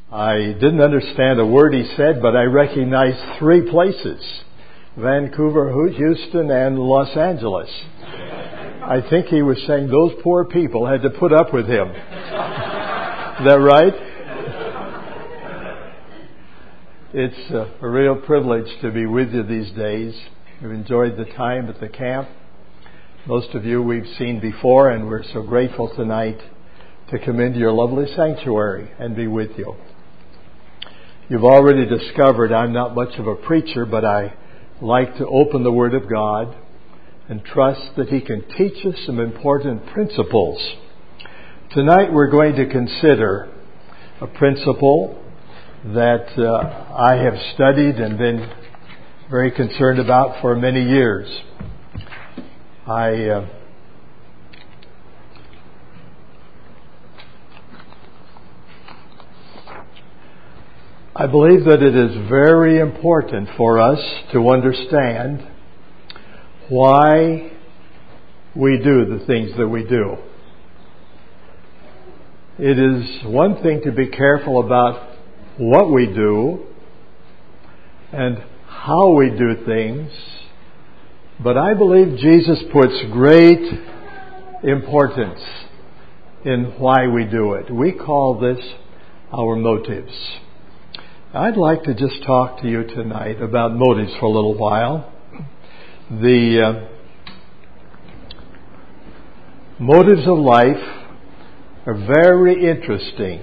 I didn't understand a word he said, but I recognized 3 places: Vancouver, Houston, and Los Angeles. I think he was saying those poor people had to put up with him. Is that right? It's a real privilege to be with you these days. We've enjoyed the time at the camp. Most of you we've seen before, and we're so grateful tonight to come into your lovely sanctuary and be with you. You've already discovered I'm not much of a preacher, but I like to open the Word of God and trust that He can teach us some important principles. Tonight we're going to consider a principle that I have studied and been very concerned about for many years. I believe that it is very important for us to understand why we do the things that we do. It is one thing to be careful about what we do and how we do things, but I believe Jesus puts great importance in why we do it. We call this our motives. I'd like to just talk to you tonight about motives for a little while. The motives of life are very interesting.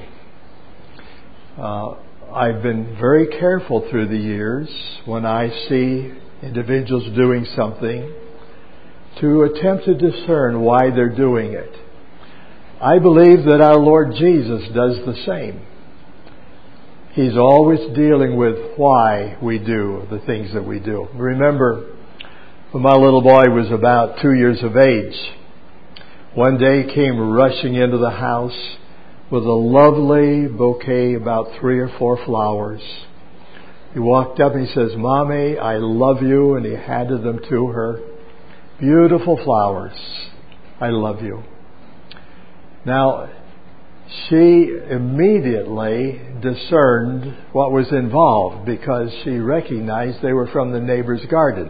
I've been very careful through the years when I see individuals doing something to attempt to discern why they're doing it. I believe that our Lord Jesus does the same. He's always dealing with why we do the things that we do. Remember, when my little boy was about 2 years of age, one day he came rushing into the house with a lovely bouquet, about 3 or 4 flowers. He walked up and he says, "Mommy, I love you," and he handed them to her. "Beautiful flowers. I love you." Now, she immediately discerned what was involved because she recognized they were from the neighbor's garden.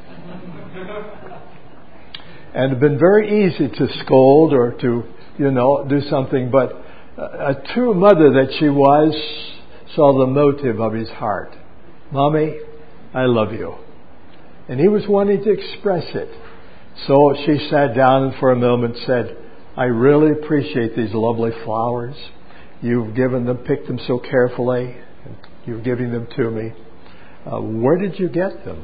And it had been very easy to scold or to, do something, but a true mother that she was saw the motive of his heart. "Mommy, I love you." And he was wanting to express it. So she sat down and for a moment said, "I really appreciate these lovely flowers. You've picked them so carefully. And you're giving them to me. Where did you get them?"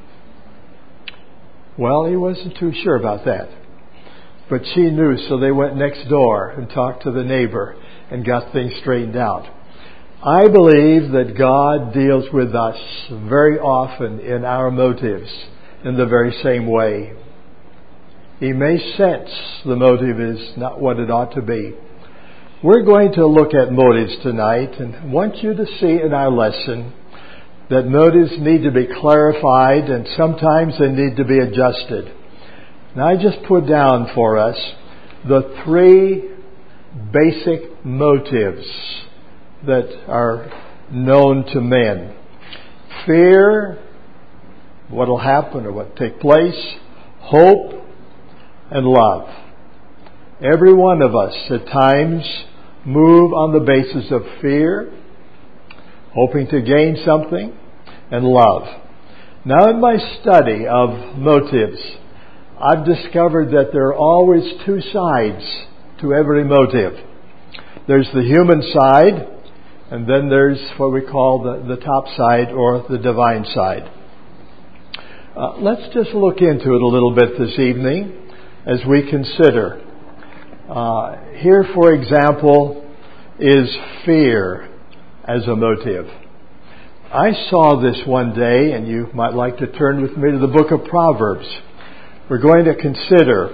Well, he wasn't too sure about that. But she knew, so they went next door and talked to the neighbor and got things straightened out. I believe that God deals with us very often in our motives in the very same way. He may sense the motive is not what it ought to be. We're going to look at motives tonight and want you to see in our lesson that motives need to be clarified and sometimes they need to be adjusted. Now I just put down for us the 3 basic motives that are known to men. Fear, what will happen or what will take place, hope, and love. Every one of us at times move on the basis of fear, hoping to gain something, and love. Now in my study of motives, I've discovered that there are always 2 sides to every motive. There's the human side, and then there's what we call the top side or the divine side. Let's just look into it a little bit this evening as we consider. Here, for example, is fear as a motive. I saw this one day, and you might like to turn with me to the book of Proverbs. We're going to consider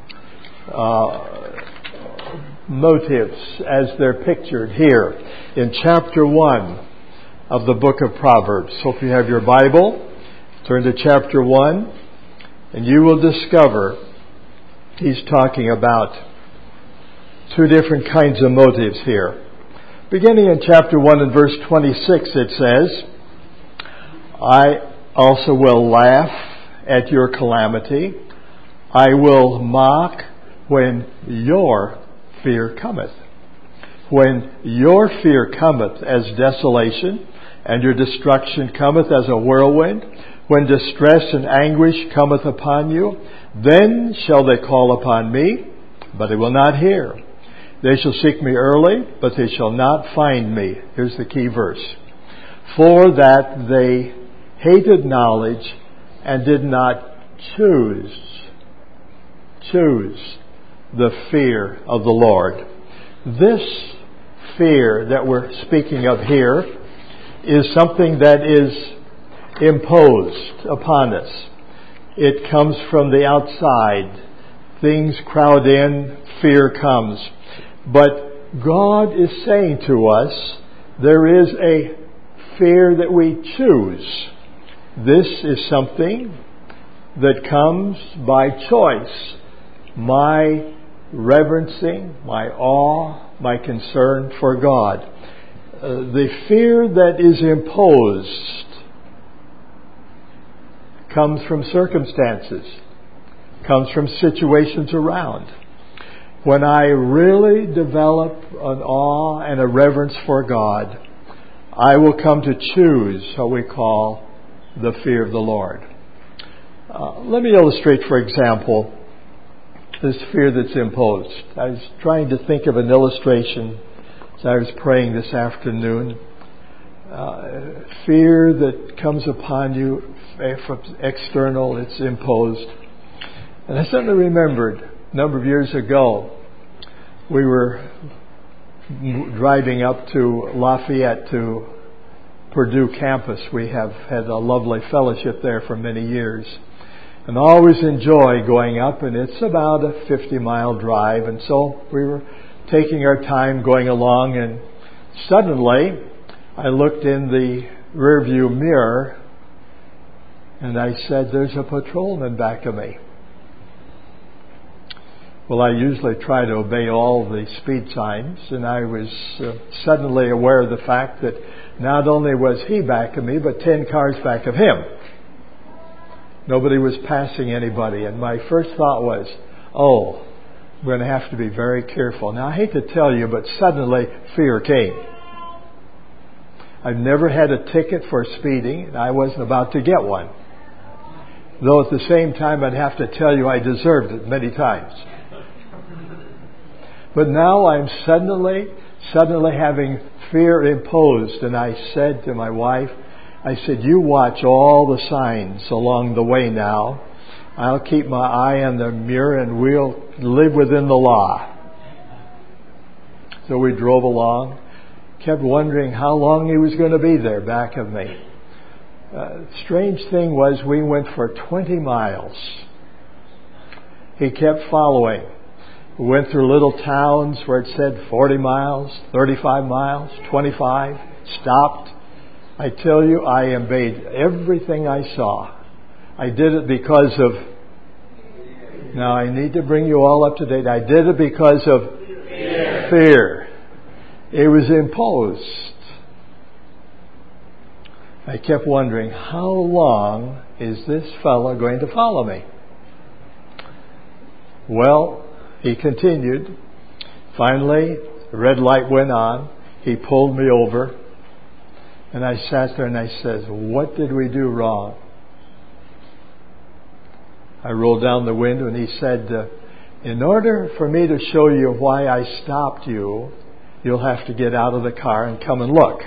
motives as they're pictured here in chapter 1 of the book of Proverbs. So if you have your Bible, turn to chapter 1, and you will discover he's talking about 2 different kinds of motives here. Beginning in chapter 1 and verse 26, it says, I also will laugh at your calamity. I will mock when your fear cometh. When your fear cometh as desolation, and your destruction cometh as a whirlwind, when distress and anguish cometh upon you, then shall they call upon me, but they will not hear. They shall seek me early, but they shall not find me. Here's the key verse. For that they hated knowledge and did not choose the fear of the Lord. This fear that we're speaking of here is something that is imposed upon us. It comes from the outside. Things crowd in, fear comes. But God is saying to us, there is a fear that we choose. This is something that comes by choice. My reverencing, my awe, my concern for God. The fear that is imposed comes from circumstances, comes from situations around. When I really develop an awe and a reverence for God, I will come to choose what we call the fear of the Lord. Let me illustrate, for example, this fear that's imposed. I was trying to think of an illustration as I was praying this afternoon. Fear that comes upon you from external, it's imposed. And I suddenly remembered a number of years ago, we were driving up to Lafayette to Purdue campus. We have had a lovely fellowship there for many years. And always enjoy going up, and it's about a 50-mile drive. And so we were taking our time going along, and suddenly I looked in the rearview mirror, and I said, there's a patrolman back of me. Well, I usually try to obey all the speed signs, and I was suddenly aware of the fact that not only was he back of me, but 10 cars back of him. Nobody was passing anybody, and my first thought was, I'm going to have to be very careful. Now, I hate to tell you, but suddenly fear came. I've never had a ticket for speeding, and I wasn't about to get one. Though at the same time, I'd have to tell you I deserved it many times. But now I'm suddenly having fear imposed, and I said to my wife, I said, you watch all the signs along the way now. I'll keep my eye on the mirror and we'll live within the law. So we drove along, kept wondering how long he was going to be there back of me. Strange thing was we went for 20 miles. He kept following. We went through little towns where it said 40 miles, 35 miles, 25, stopped. I tell you, I obeyed everything I saw. I did it because of... Now, I need to bring you all up to date. I did it because of fear. It was imposed. I kept wondering, how long is this fellow going to follow me? Well, he continued. Finally, the red light went on. He pulled me over. And I sat there and I said, what did we do wrong? I rolled down the window and he said, in order for me to show you why I stopped you, you'll have to get out of the car and come and look.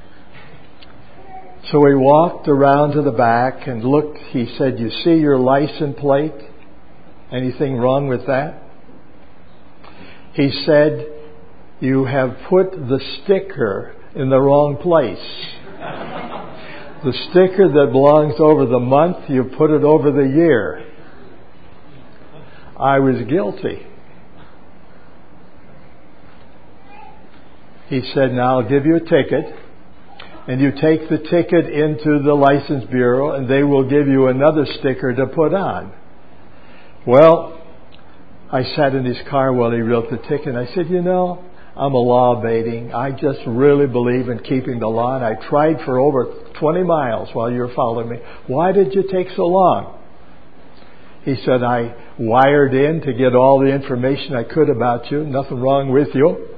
So we walked around to the back and looked. He said, you see your license plate? Anything wrong with that? He said, you have put the sticker in the wrong place. The sticker that belongs over the month, you put it over the year. I was guilty. He said, now I'll give you a ticket, and you take the ticket into the license bureau, and they will give you another sticker to put on. Well, I sat in his car while he wrote the ticket, and I said, I'm a law-abiding. I just really believe in keeping the law, and I tried for over 20 miles while you were following me. Why did you take so long? He said, I wired in to get all the information I could about you. Nothing wrong with you.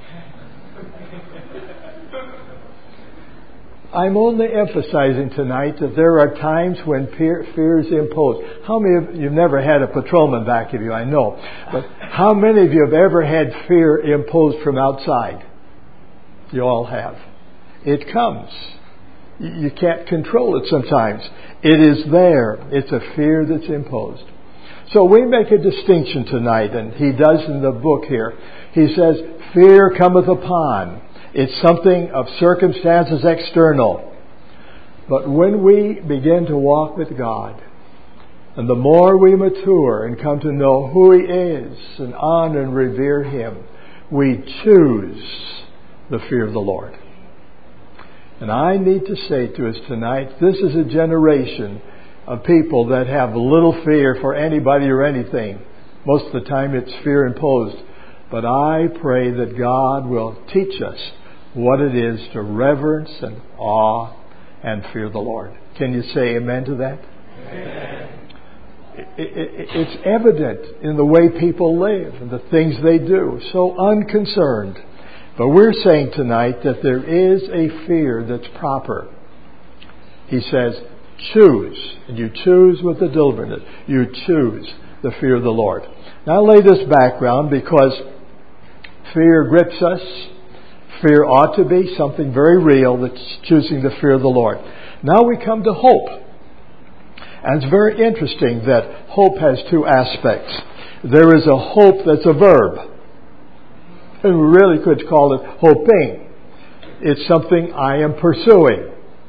I'm only emphasizing tonight that there are times when fear is imposed. How many of you've never had a patrolman back of you? I know. But how many of you have ever had fear imposed from outside? You all have. It comes. You can't control it sometimes. It is there. It's a fear that's imposed. So we make a distinction tonight, and he does in the book here. He says, fear cometh upon. It's something of circumstances external. But when we begin to walk with God, and the more we mature and come to know who He is and honor and revere Him, we choose the fear of the Lord. And I need to say to us tonight, this is a generation of people that have little fear for anybody or anything. Most of the time it's fear imposed. But I pray that God will teach us what it is to reverence and awe and fear the Lord. Can you say amen to that? Amen. It's evident in the way people live and the things they do. So unconcerned. But we're saying tonight that there is a fear that's proper. He says, choose. And you choose with the deliberate. You choose the fear of the Lord. Now I lay this background because fear grips us. Fear ought to be something very real, that's choosing the fear of the Lord. Now we come to hope. And it's very interesting that hope has two aspects. There is a hope that's a verb. And we really could call it hoping. It's something I am pursuing.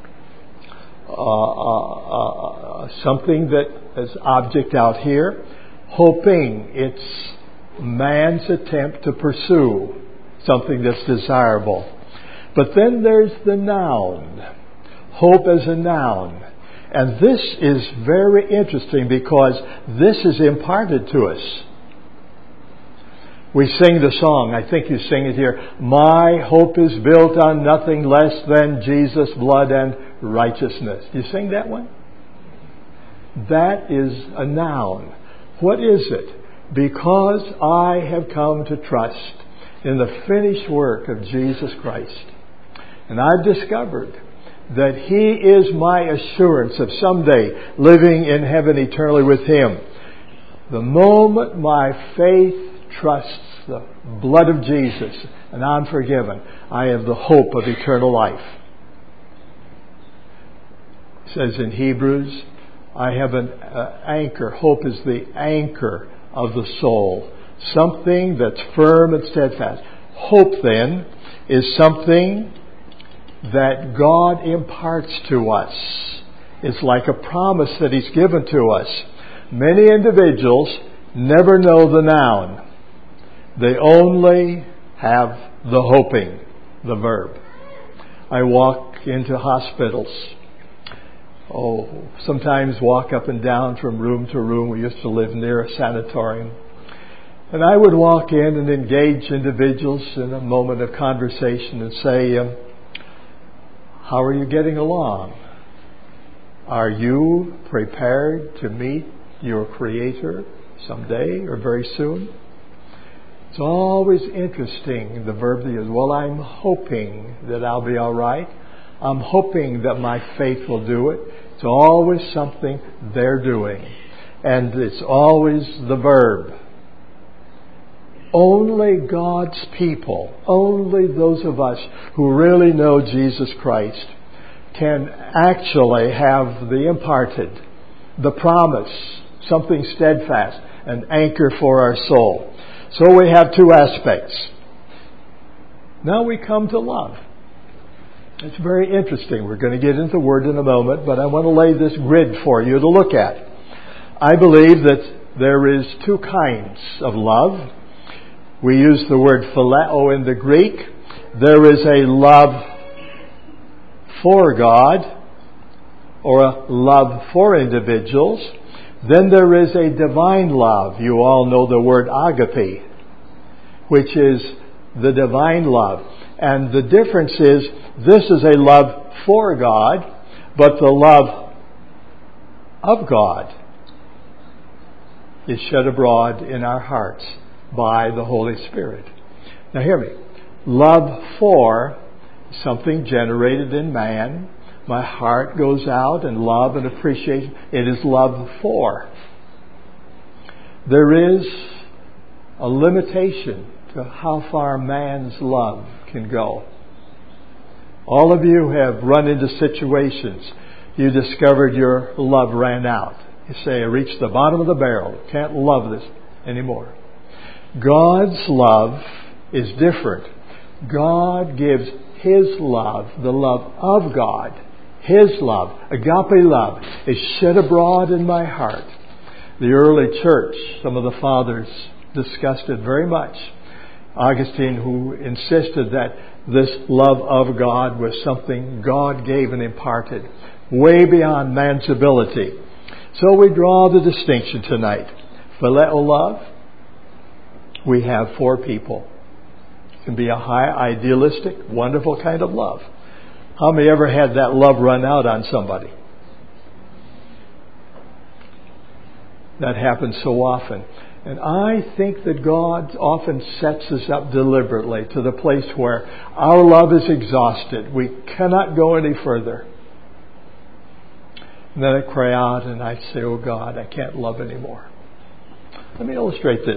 Something that is object out here. Hoping. It's man's attempt to pursue something that's desirable. But then there's the noun. Hope as a noun. And this is very interesting because this is imparted to us. We sing the song, I think you sing it here, my hope is built on nothing less than Jesus' blood and righteousness. Do you sing that one? That is a noun. What is it? Because I have come to trust in the finished work of Jesus Christ. And I've discovered that He is my assurance of someday living in heaven eternally with Him. The moment my faith trusts the blood of Jesus and I'm forgiven, I have the hope of eternal life. It says in Hebrews, I have an anchor. Hope is the anchor of the soul. Something that's firm and steadfast. Hope, then, is something that God imparts to us. It's like a promise that He's given to us. Many individuals never know the noun. They only have the hoping, the verb. I walk into hospitals. Sometimes walk up and down from room to room. We used to live near a sanatorium. And I would walk in and engage individuals in a moment of conversation and say, how are you getting along? Are you prepared to meet your Creator someday or very soon? It's always interesting, the verb that is, well, I'm hoping that I'll be all right. I'm hoping that my faith will do it. It's always something they're doing. And it's always the verb. Only God's people, only those of us who really know Jesus Christ can actually have the imparted, the promise, something steadfast, an anchor for our soul. So we have two aspects. Now we come to love. It's very interesting. We're going to get into the Word in a moment, but I want to lay this grid for you to look at. I believe that there is two kinds of love. We use the word phileo in the Greek. There is a love for God, or a love for individuals. Then there is a divine love. You all know the word agape, which is the divine love. And the difference is, this is a love for God, but the love of God is shed abroad in our hearts by the Holy Spirit. Now hear me. Love for something generated in man. My heart goes out in love and appreciation. It is love for. There is a limitation to how far man's love can go. All of you have run into situations. You discovered your love ran out. You say, I reached the bottom of the barrel. Can't love this anymore. God's love is different. God gives His love, the love of God. His love, agape love, is shed abroad in my heart. The early church, some of the fathers discussed it very much. Augustine, who insisted that this love of God was something God gave and imparted, way beyond man's ability. So we draw the distinction tonight. Phileo love, we have for people. It can be a high, idealistic, wonderful kind of love. How many ever had that love run out on somebody? That happens so often. And I think that God often sets us up deliberately to the place where our love is exhausted. We cannot go any further. And then I cry out and I say, oh God, I can't love anymore. Let me illustrate this.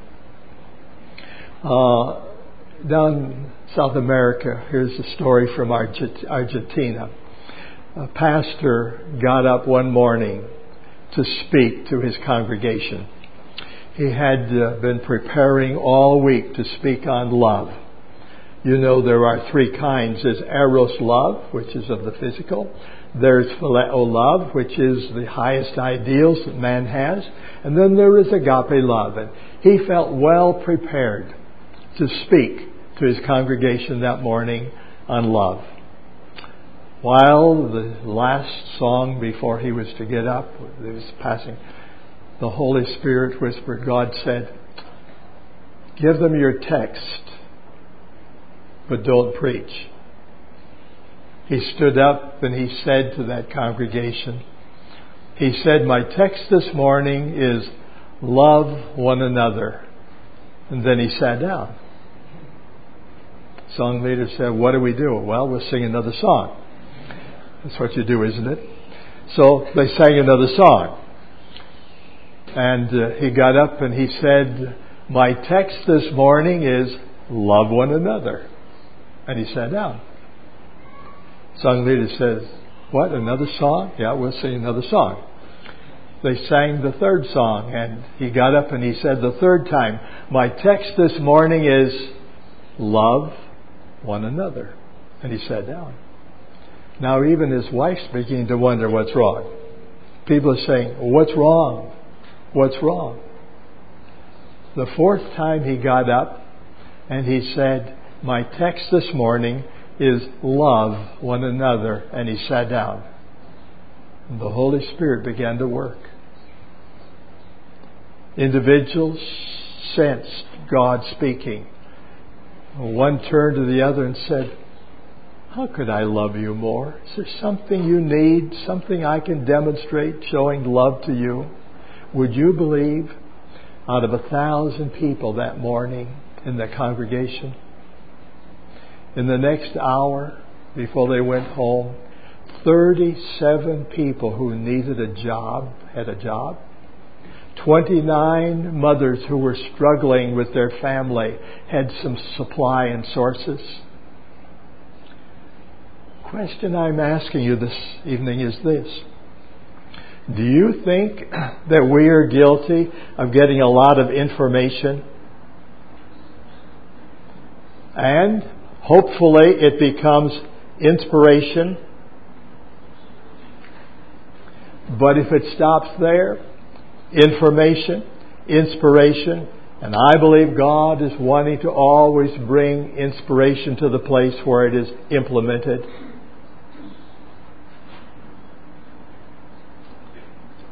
Down in South America, here's a story from Argentina. A pastor got up one morning to speak to his congregation. He had been preparing all week to speak on love. You know there are three kinds. There's eros love, which is of the physical. There's phileo love, which is the highest ideals that man has. And then there is agape love. And he felt well prepared to speak to his congregation that morning on love. While the last song before he was to get up, he was passing, the Holy Spirit whispered, God said, give them your text, but don't preach. He stood up and he said to that congregation, he said, my text this morning is love one another. And then he sat down. Song leader said, what do we do? Well, we'll sing another song. That's what you do, isn't it? So they sang another song. And he got up and he said, my text this morning is love one another. And he sat down. Song leader says, what, another song? Yeah, we'll sing another song. They sang the third song and he got up and he said the third time, my text this morning is love one another. And he sat down. Now even his wife's beginning to wonder what's wrong. People are saying, what's wrong? What's wrong? The fourth time he got up and he said, my text this morning is love one another. And he sat down. And the Holy Spirit began to work. Individuals sensed God speaking. One turned to the other and said, how could I love you more? Is there something you need, something I can demonstrate showing love to you? Would you believe out of 1,000 people that morning in the congregation, in the next hour before they went home, 37 people who needed a job had a job. 29 mothers who were struggling with their family had some supply and sources. The question I'm asking you this evening is this. Do you think that we are guilty of getting a lot of information? And hopefully it becomes inspiration. But if it stops there, information, inspiration, and I believe God is wanting to always bring inspiration to the place where it is implemented.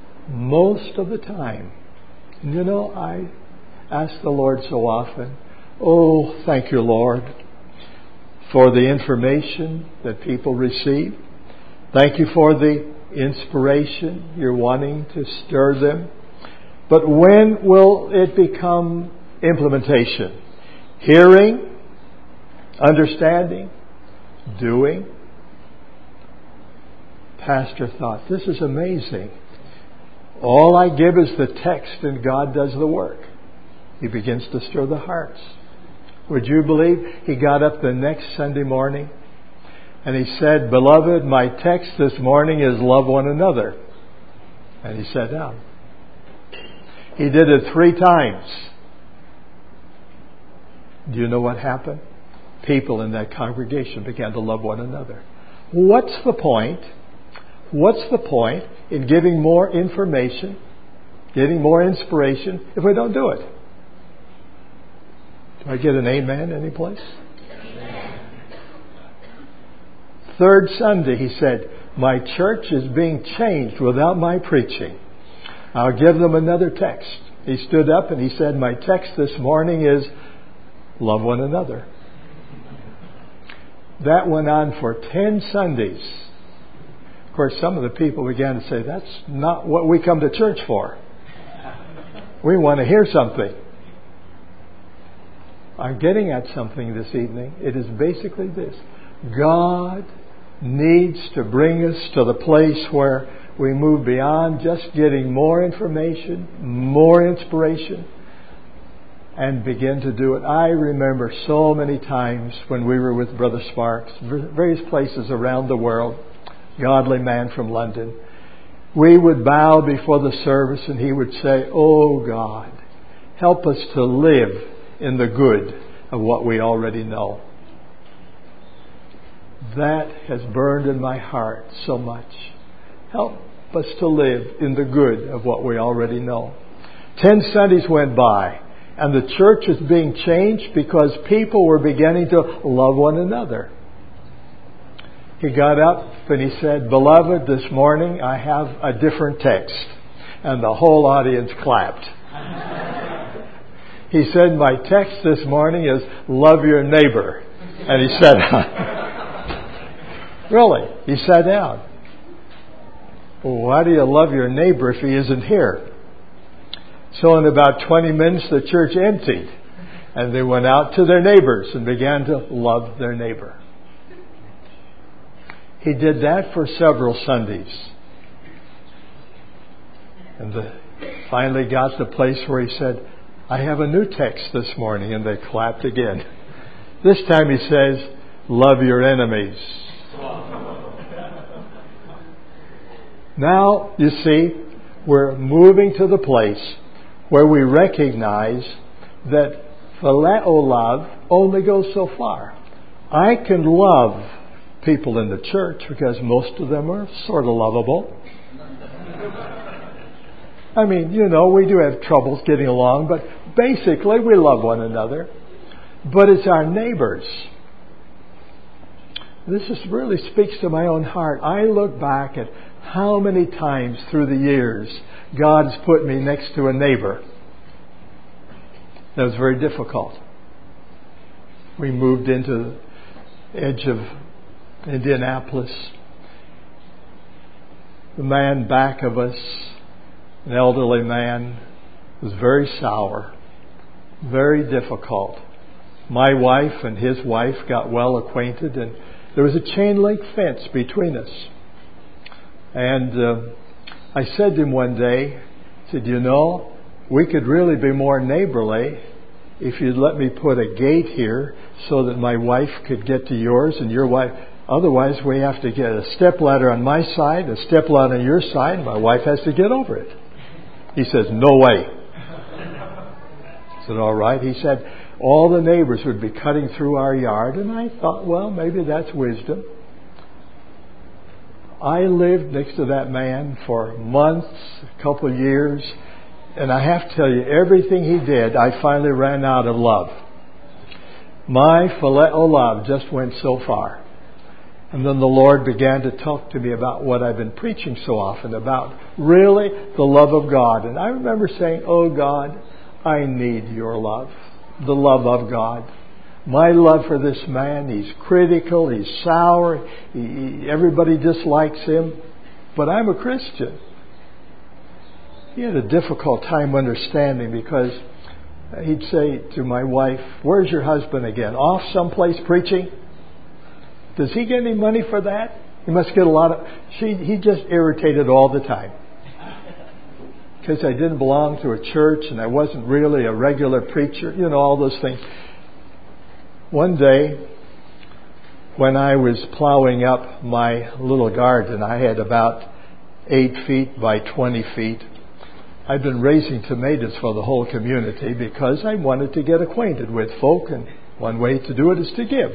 Most of the time, I ask the Lord so often, Oh, thank you, Lord, for the information that people receive. Thank you for the inspiration you're wanting to stir them. But when will it become implementation? Hearing, understanding, doing. Pastor thought, this is amazing. All I give is the text and God does the work. He begins to stir the hearts. Would you believe he got up the next Sunday morning and he said, "Beloved, my text this morning is love one another." And he sat down. He did it 3 times. Do you know what happened? People in that congregation began to love one another. What's the point? What's the point in giving more information, getting more inspiration, if we don't do it? Do I get an amen any place? Amen. 3rd Sunday, he said, my church is being changed without my preaching. I'll give them another text. He stood up and he said, my text this morning is love one another. That went on for 10 Sundays. Of course, some of the people began to say, that's not what we come to church for. We want to hear something. I'm getting at something this evening. It is basically this. God needs to bring us to the place where we move beyond just getting more information, more inspiration, and begin to do it. I remember so many times when we were with Brother Sparks, various places around the world, godly man from London, we would bow before the service and he would say, "Oh God, help us to live in the good of what we already know." That has burned in my heart so much. Help us to live in the good of what we already know. 10 Sundays went by and the church was being changed because people were beginning to love one another. He got up and he said, "Beloved, this morning I have a different text." And the whole audience clapped. He said, "My text this morning is love your neighbor." And he sat down. Really, he sat down. Well, why do you love your neighbor if he isn't here? So in about 20 minutes, the church emptied. And they went out to their neighbors and began to love their neighbor. He did that for several Sundays. And finally got to the place where he said, "I have a new text this morning." And they clapped again. This time he says, "Love your enemies." Now, you see, we're moving to the place where we recognize that phileo love only goes so far. I can love people in the church because most of them are sort of lovable. I mean, we do have troubles getting along, but basically we love one another. But it's our neighbors. This really speaks to my own heart. I look back at how many times through the years God's put me next to a neighbor. That was very difficult. We moved into the edge of Indianapolis. The man back of us, an elderly man, was very sour, very difficult. My wife and his wife got well acquainted, and there was a chain link fence between us. And I said to him one day, I said, we could really be more neighborly if you'd let me put a gate here so that my wife could get to yours and your wife. Otherwise, we have to get a stepladder on my side, a stepladder on your side, and my wife has to get over it. He says, "No way." I said, "All right." He said, all the neighbors would be cutting through our yard, and I thought, well, maybe that's wisdom. I lived next to that man for months, a couple of years, and I have to tell you, everything he did, I finally ran out of love. My phileo love just went so far. And then the Lord began to talk to me about what I've been preaching so often about, really the love of God. And I remember saying, "Oh God, I need your love. the love of God. My love for this man, he's critical, he's sour, everybody dislikes him, but I'm a Christian. He had a difficult time understanding because he'd say to my wife, "Where's your husband again? Off someplace preaching? Does he get any money for that? He must get a lot of..." He just irritated all the time. Because I didn't belong to a church and I wasn't really a regular preacher. You know, all those things. One day, when I was plowing up my little garden, I had about 8 feet by 20 feet. I'd been raising tomatoes for the whole community because I wanted to get acquainted with folk, and one way to do it is to give.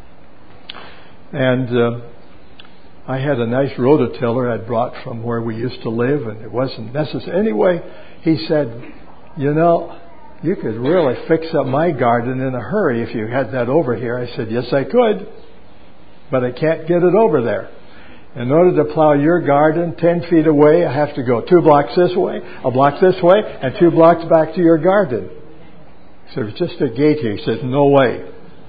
And I had a nice rototiller I'd brought from where we used to live, and it wasn't necessary. Anyway, he said, "You know, you could really fix up my garden in a hurry if you had that over here." I said, "Yes, I could, but I can't get it over there. In order to plow your garden 10 feet away, I have to go 2 blocks this way, a block this way, and 2 blocks back to your garden." So there's just a gate here. He says, "No way."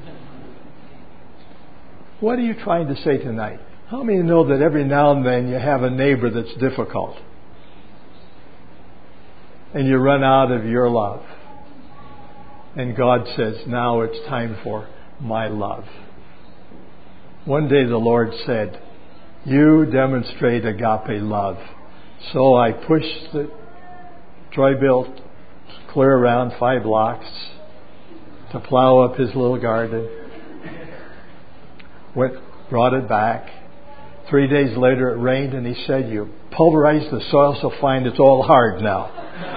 What are you trying to say tonight? How many know that every now and then you have a neighbor that's difficult? And you run out of your love. And God says, now it's time for my love. One day the Lord said, "You demonstrate agape love." So I pushed the Troy-Bill clear around 5 blocks to plow up his little garden. Brought it back. 3 days later it rained, and he said, "You pulverized the soil so fine it's all hard now."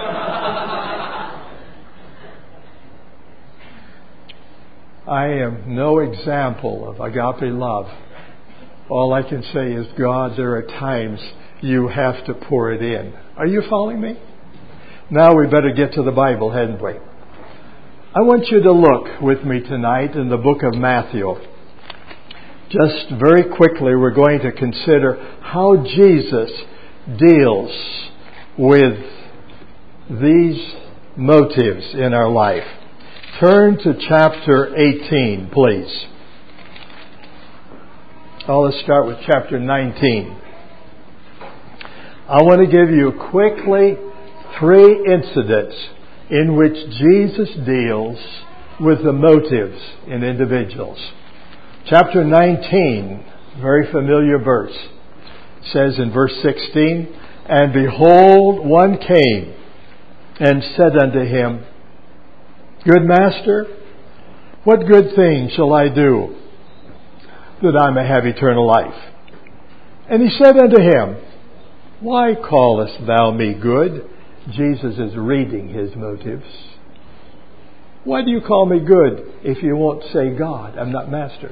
I am no example of agape love. All I can say is, God, there are times you have to pour it in. Are you following me? Now we better get to the Bible, hadn't we? I want you to look with me tonight in the book of Matthew. Just very quickly, we're going to consider how Jesus deals with these motives in our life. Turn to chapter 18, please. Let's start with chapter 19. I want to give you quickly 3 incidents in which Jesus deals with the motives in individuals. Chapter 19, very familiar verse, says in verse 16, "And behold, one came and said unto him, Good master, what good thing shall I do that I may have eternal life? And he said unto him, Why callest thou me good?" Jesus is reading his motives. "Why do you call me good if you won't say God? I'm not master.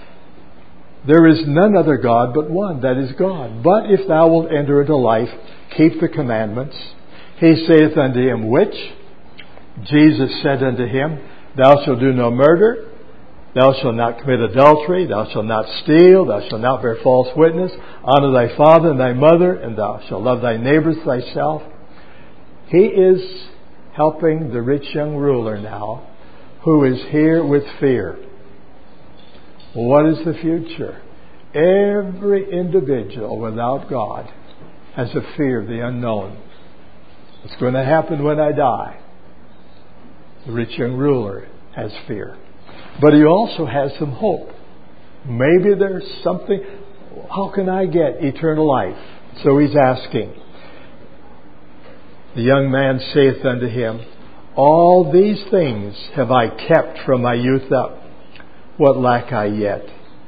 There is none other God but one, that is God. But if thou wilt enter into life, keep the commandments. He saith unto him, Which? Jesus said unto him, Thou shalt do no murder. Thou shalt not commit adultery. Thou shalt not steal. Thou shalt not bear false witness. Honor thy father and thy mother, and thou shalt love thy neighbors thyself." He is helping the rich young ruler now, who is here with fear. What is the future? Every individual without God has a fear of the unknown. What's going to happen when I die? The rich young ruler has fear. But he also has some hope. Maybe there's something. How can I get eternal life? So he's asking. The young man saith unto him, All these things have I kept from my youth up. What lack I yet?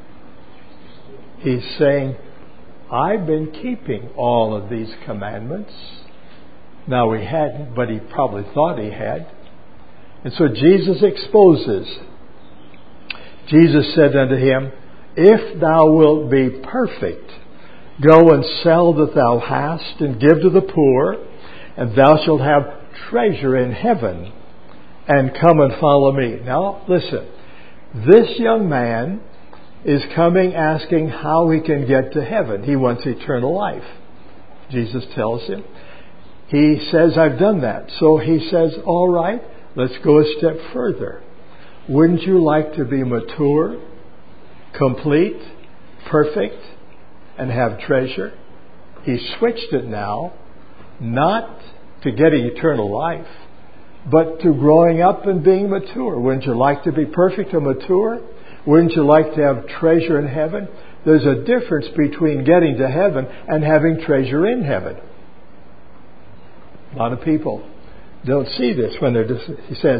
He's saying, I've been keeping all of these commandments. Now he hadn't, but he probably thought he had. And so Jesus exposes. Jesus said unto him, If thou wilt be perfect, go and sell that thou hast, and give to the poor, and thou shalt have treasure in heaven, and come and follow me. Now listen, this young man is coming asking how he can get to heaven. He wants eternal life. Jesus tells him. He says, I've done that. So he says, all right, let's go a step further. Wouldn't you like to be mature, complete, perfect, and have treasure? He switched it now, not to getting eternal life, but to growing up and being mature. Wouldn't you like to be perfect and mature? Wouldn't you like to have treasure in heaven? There's a difference between getting to heaven and having treasure in heaven. A lot of people don't see this when they're just, he says,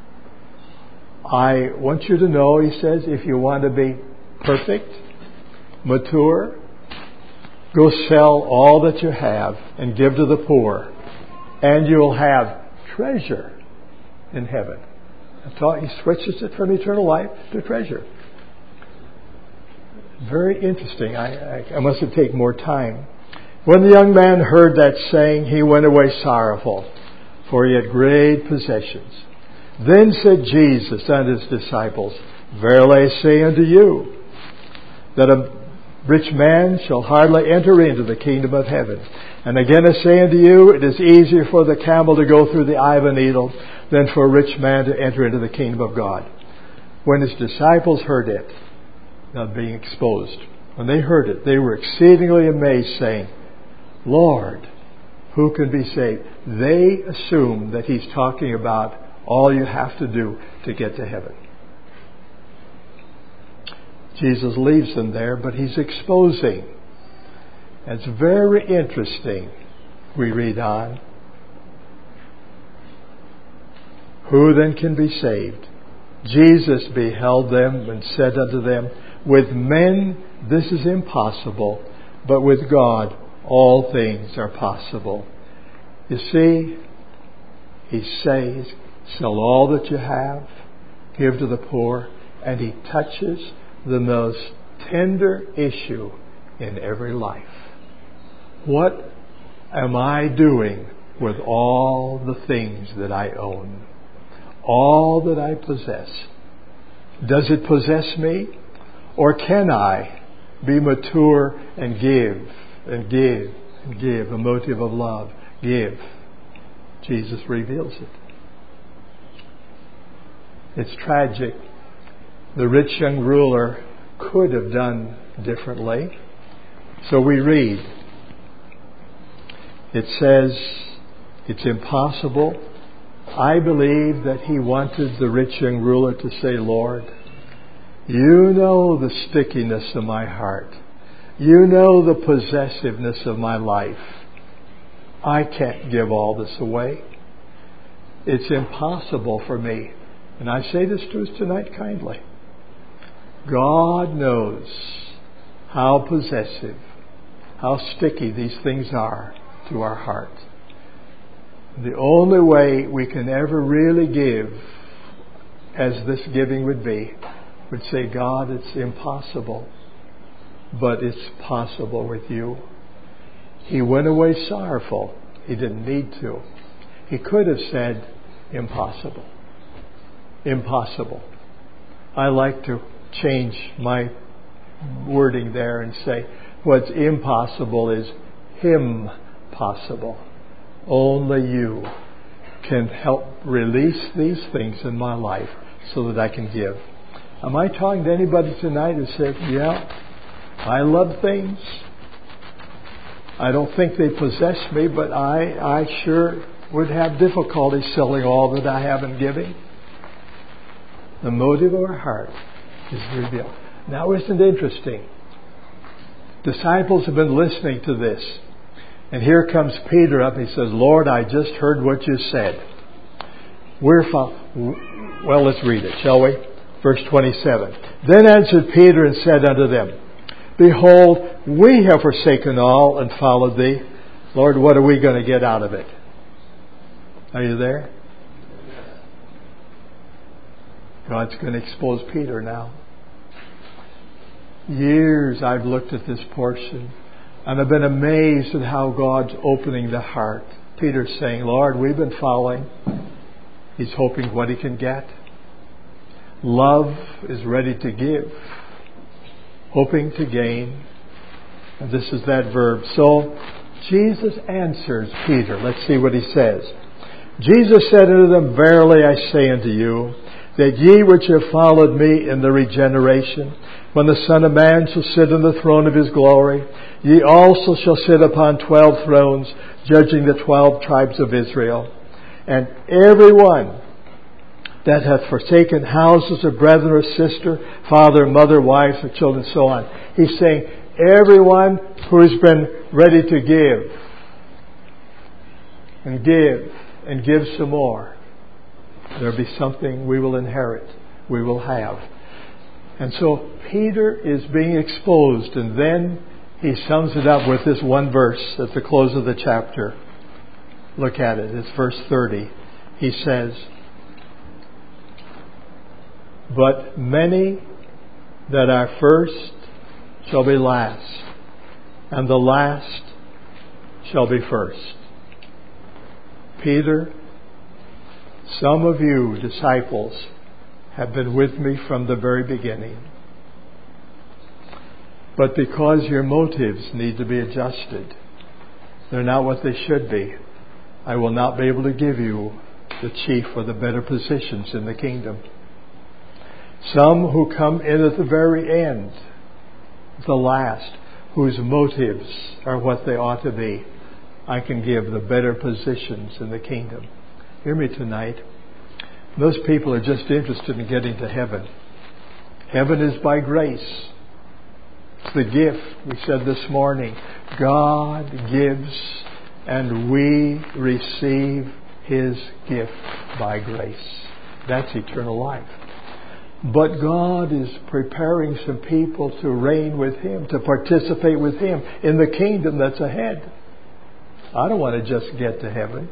I want you to know, he says, if you want to be perfect, mature, go sell all that you have and give to the poor, and you'll have treasure in heaven. He switches it from eternal life to treasure. Very interesting. I must have taken more time. When the young man heard that saying, he went away sorrowful, for he had great possessions. Then said Jesus unto his disciples, Verily I say unto you, that a rich man shall hardly enter into the kingdom of heaven. And again I say unto you, it is easier for the camel to go through the eye of a needle than for a rich man to enter into the kingdom of God. When his disciples heard it, not being exposed, when they heard it, they were exceedingly amazed, saying, Lord, who can be saved? They assume that he's talking about all you have to do to get to heaven. Jesus leaves them there, but he's exposing. It's very interesting. We read on. Who then can be saved? Jesus beheld them and said unto them, With men this is impossible, but with God all things are possible. You see, he says, sell all that you have, give to the poor, and he touches the most tender issue in every life. What am I doing with all the things that I own? All that I possess? Does it possess me? Or can I be mature and give and give and give? A motive of love. Give. Jesus reveals it. It's tragic. The rich young ruler could have done differently. So we read. It says, it's impossible. I believe that he wanted the rich young ruler to say, Lord, you know the stickiness of my heart. You know the possessiveness of my life. I can't give all this away. It's impossible for me. And I say this to us tonight kindly. God knows how possessive, how sticky these things are to our heart. The only way we can ever really give, as this giving would be, would say, God, it's impossible, but it's possible with you. He went away sorrowful. He didn't need to. He could have said, impossible. Impossible. I like to change my wording there and say, what's impossible is him possible. Only you can help release these things in my life so that I can give. Am I talking to anybody tonight who says, yeah, I love things. I don't think they possess me, but I sure would have difficulty selling all that I have and giving? The motive of our heart is revealed. Now, isn't it interesting? Disciples have been listening to this. And here comes Peter up and he says, Lord, I just heard what you said. Well, let's read it, shall we? Verse 27. Then answered Peter and said unto them, Behold, we have forsaken all and followed thee. Lord, what are we going to get out of it? Are you there? God's going to expose Peter now. Years I've looked at this portion and I've been amazed at how God's opening the heart. Peter's saying, Lord, we've been following. He's hoping what he can get. Love is ready to give, hoping to gain. And this is that verb. So Jesus answers Peter. Let's see what he says. Jesus said unto them, Verily I say unto you, that ye which have followed me in the regeneration, when the Son of Man shall sit on the throne of his glory, ye also shall sit upon 12 thrones, judging the 12 tribes of Israel. And every one that hath forsaken houses or brethren or sister, father, mother, wives, or children, so on. He's saying, everyone who has been ready to give, and give some more, there'll be something we will inherit, we will have. And so Peter is being exposed, and then he sums it up with this one verse at the close of the chapter. Look at it. It's verse 30. He says, but many that are first shall be last, and the last shall be first. Peter, some of you disciples have been with me from the very beginning. But because your motives need to be adjusted, they're not what they should be, I will not be able to give you the chief or the better positions in the kingdom. Some who come in at the very end, the last, whose motives are what they ought to be, I can give the better positions in the kingdom. Hear me tonight. Those people are just interested in getting to heaven. Heaven is by grace. It's the gift. We said this morning, God gives and we receive His gift by grace. That's eternal life. But God is preparing some people to reign with Him, to participate with Him in the kingdom that's ahead. I don't want to just get to heaven.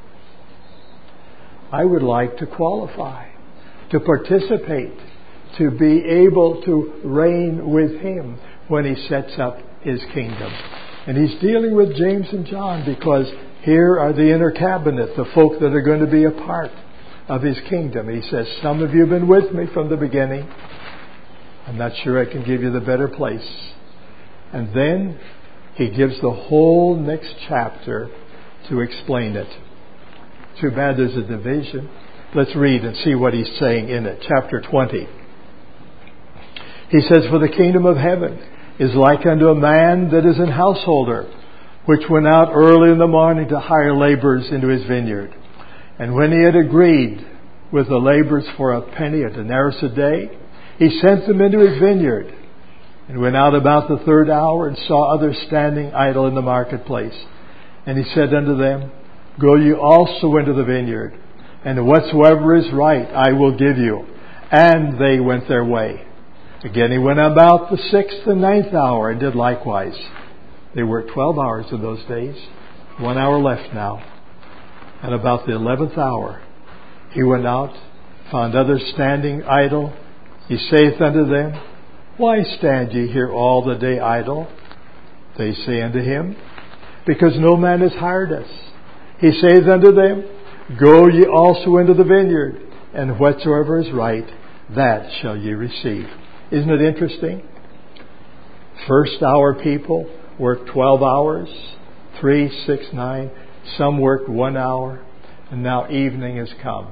I would like to qualify, to participate, to be able to reign with Him when He sets up His kingdom. And He's dealing with James and John because here are the inner cabinet, the folk that are going to be a part of His kingdom. He says, some of you have been with me from the beginning. I'm not sure I can give you the better place. And then He gives the whole next chapter to explain it. Too bad there's a division. Let's read and see what He's saying in it. Chapter 20. He says, for the kingdom of heaven is like unto a man that is an householder, which went out early in the morning to hire laborers into his vineyard. And when he had agreed with the laborers for a penny, a denarius a day, he sent them into his vineyard, and went out about the third hour, and saw others standing idle in the marketplace. And he said unto them, go you also into the vineyard, and whatsoever is right I will give you. And they went their way. Again he went about the 6th and 9th hour, and did likewise. They worked 12 hours in those days. 1 hour left now. And about the 11th hour, he went out, found others standing idle. He saith unto them, why stand ye here all the day idle? They say unto him, because no man has hired us. He saith unto them, go ye also into the vineyard, and whatsoever is right, that shall ye receive. Isn't it interesting? First hour people worked 12 hours, 3, 6, 9. Some worked 1 hour, and now evening has come.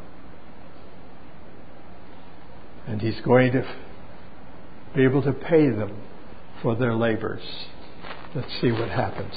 And He's going to be able to pay them for their labors. Let's see what happens.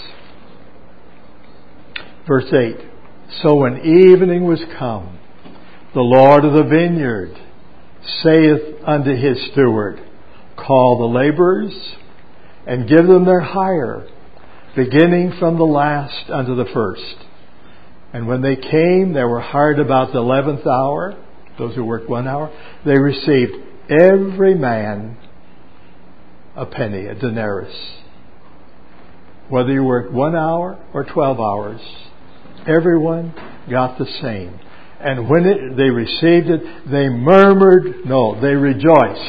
Verse 8. So when evening was come, the Lord of the vineyard saith unto his steward, call the laborers, and give them their hire, beginning from the last unto the first. And when they came, they were hired about the 11th hour. Those who worked 1 hour, they received every man a penny, a denarius. Whether you worked 1 hour or 12 hours, everyone got the same. And when they received it, they they rejoiced.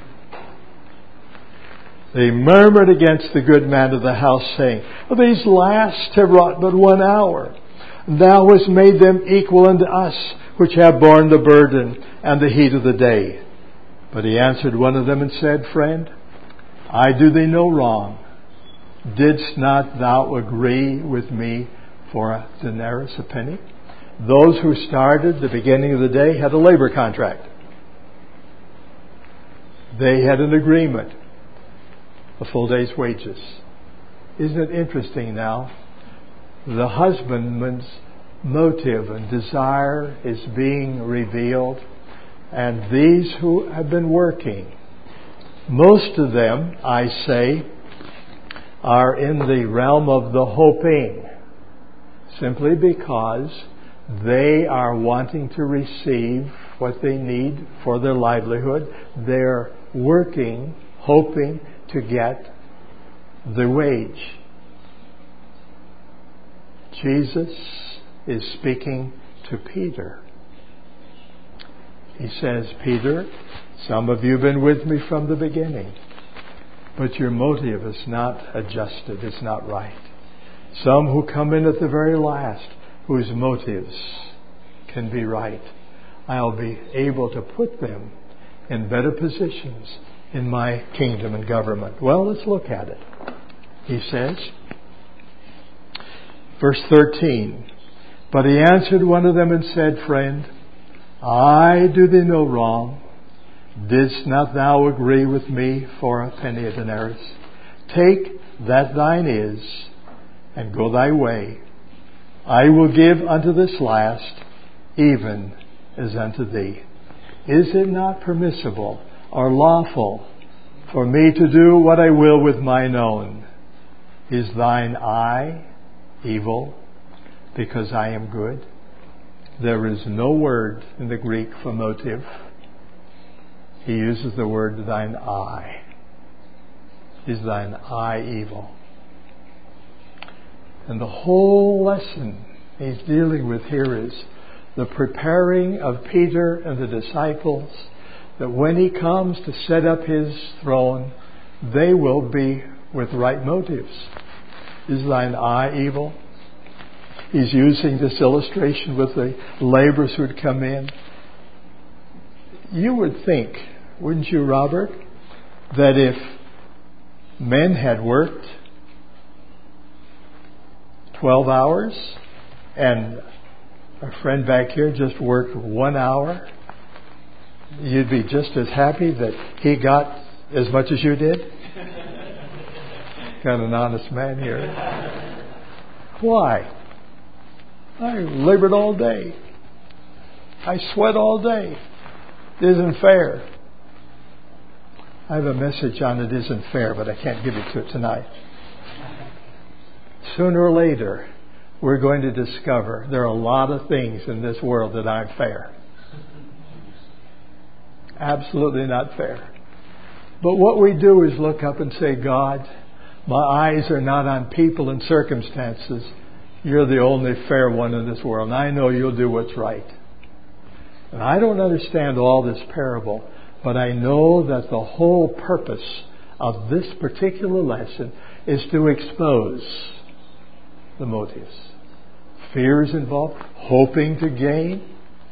They murmured against the good man of the house, saying, these last have wrought but 1 hour. Thou hast made them equal unto us, which have borne the burden and the heat of the day. But he answered one of them and said, friend, I do thee no wrong. Didst not thou agree with me for a denarius, a penny? Those who started the beginning of the day had a labor contract. They had an agreement, a full day's wages. Isn't it interesting now? The husbandman's motive and desire is being revealed, and these who have been working, most of them, I say, are in the realm of the hoping, simply because they are wanting to receive what they need for their livelihood. They're working, hoping to get the wage. Jesus is speaking to Peter. He says, Peter, some of you have been with me from the beginning, but your motive is not adjusted, it's not right. Some who come in at the very last, whose motives can be right, I'll be able to put them in better positions in my kingdom and government. Well, let's look at it. He says, verse 13, but he answered one of them and said, Friend, I do thee no wrong. Didst not thou agree with me for a penny a denarius? Take that thine is, and go thy way. I will give unto this last, even as unto thee. Is it not permissible or lawful for me to do what I will with mine own? Is thine eye evil because I am good? There is no word in the Greek for motive. He uses the word thine eye. Is thine eye evil? And the whole lesson he's dealing with here is the preparing of Peter and the disciples, that when he comes to set up his throne, they will be with right motives. Is thine eye evil? He's using this illustration with the laborers who would come in. You would think, wouldn't you, Robert, that if men had worked 12 hours and a friend back here just worked 1 hour, you'd be just as happy that he got as much as you did? Got an honest man here. Why? I labored all day. I sweat all day. It isn't fair. I have a message on it isn't fair, but I can't give it to it tonight. Sooner or later, we're going to discover there are a lot of things in this world that aren't fair. Absolutely not fair. But what we do is look up and say, God, my eyes are not on people and circumstances. You're the only fair one in this world, and I know you'll do what's right. And I don't understand all this parable, but I know that the whole purpose of this particular lesson is to expose the motives. Fear is involved, hoping to gain.